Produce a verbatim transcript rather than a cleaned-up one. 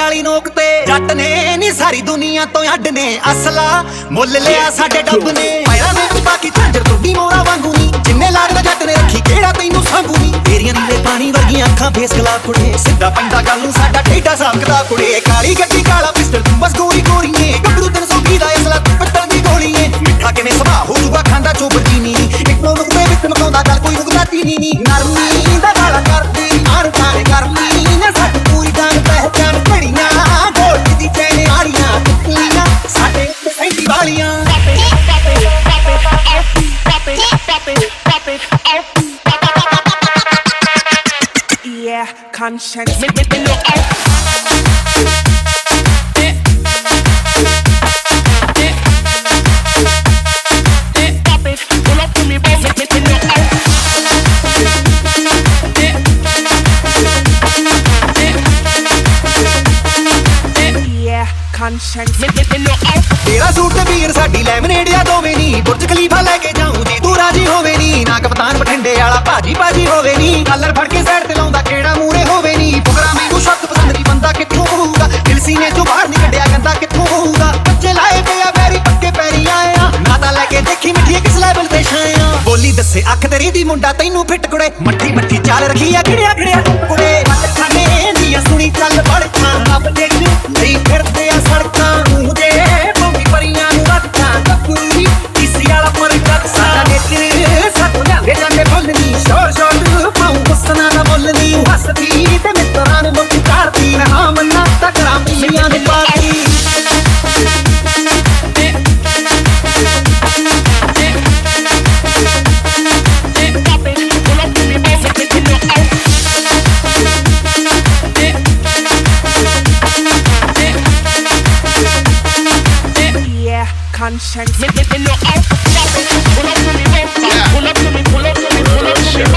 वाली नोक ते जट ने नी सारी दुनिया तो अड ने असला मुल लिया साडे डब ने पैरा ने बाकी झांजर टुड्डी मोरा वांगू नी जिन्ने लाड़ जट ने रखी केड़ा तैनू सांगू नी तेरियां नीले पानी वर्गियां अखां फेस गला कुड़े सिद्धा पैंदा गल नू साडा टेढ़ा साकदा कुड़े काली गड्डी काला पिस्टल तू बस गोरी गोरी ने गबरू तीन सौ बीस दा असला पित्तल दी गोली ने मिठा किवें सुभा हो जूगा खांदा चोबर चीनी इक्को नुकते विच मकाउंदा गल कोई रुकदा चीनी नी नरमी दा वाला करदी आर तारे गर्मी ने साडी पूरी जान पहचान घड़ियां गोल्ड दी चैन आड़ियां टुकलियां साडे सैंती वालियां Yeah, conscience, me, me, me, no, oh. तेरा सूट ते वीर साडी लैमनेड आ दोवें नी बुर्ज खलीफा लेके जाऊं जी तू राजी होवे नी ना कप्तान बठिंडे वाला भाजी भाजी होवे नी कलर फड़ के साइड ते लाउंदा खेड़ा मूरे होवे नी फुकरा मैनू शक पसंद नी बंदा कित्थों होऊगा दिल सीने चों बाहर नी कड्डिया गंदा कित्थों होऊगा बच्चे लाए पे आ पैरी पक्के पैरी आया नाता लेके देखी मिठी किस लेवल ते छाया बोली दसे अख तेरी दी मुंडा तैनू फिट कुड़े मट्ठी मट्ठी चाल रखी आ खिड़िया खिड़िया कुड़े मत खाने दियां सुनी चल बड़खां अब देख नहीं फिरदे आ सड़कां मुझे पौड़ी परियां नू रखा कपूरी किसी वाला पर जग साडा नेचर साडो लिआंदे जांदे फुੱਲ नी शोर शोर पाऊं गुस्सना ना मुੱਲ नी हसदी ते मित्तरां नू मुक्की चारदी रहा मन्ना तकरा मिलियां दे पाती Conscience, me, me, me, no, oh. Pull up to me, pull up to me, pull up to me, pull up to me, pull up to me,